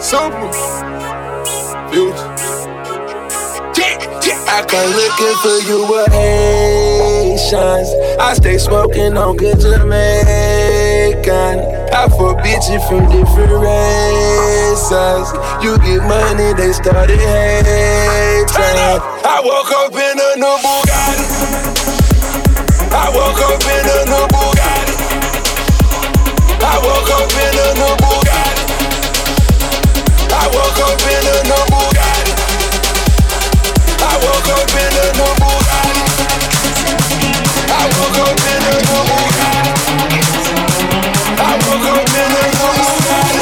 Super. Future. I come looking for you with Haitians. I stay smoking on good Jamaican. I fuck bitches from different races. You get money, they started hating. I woke up in a new Bugatti. I woke up in a new Bugatti. I woke up in a new Bugatti. I woke up in a new Bugatti. I woke up in a new Bugatti. I woke up in a new Bugatti. I woke up in a new Bugatti.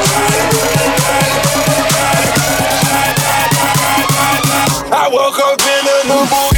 I woke up in a new Bugatti.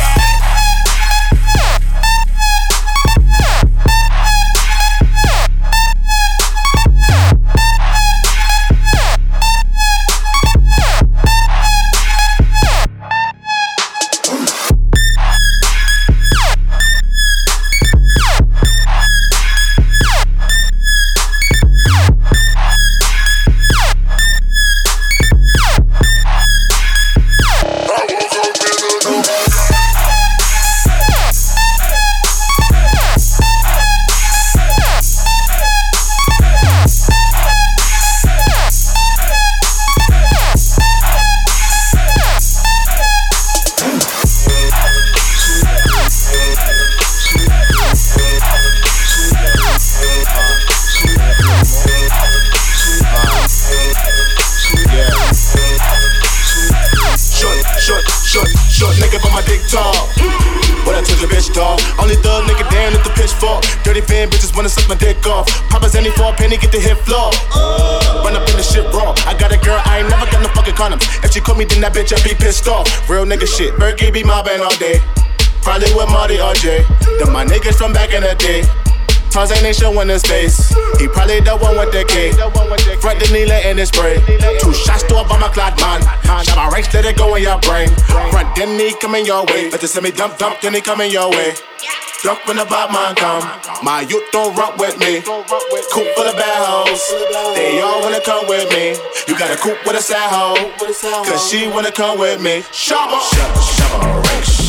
Short nigga, but my dick tall. What I told your bitch, dog. Only thug nigga, damn, if the pitchfork. Dirty fan bitches wanna suck my dick off. Papa's any for a penny, get the hit floor. Run up in the shit raw. I got a girl, I ain't never got no fucking condoms. If she call me, then that bitch, I be pissed off. Real nigga shit, Berkey be mobbing all day. Probably with Marty or Jay. Them my niggas from back in the day. Tarzan ain't showing his face. He probably the one with the K. Front the needle in his spray. 2 shots to up on my clock, man. Shot my ranks, let it go in your brain. Front, then he coming your way. Better send me dump, then he coming your way. Drunk when the bad man come. My youth don't rock with me. Coop full of bad hoes. They all wanna come with me. You got a coop with a sad hoe. Cause she wanna come with me. Shabba ranks.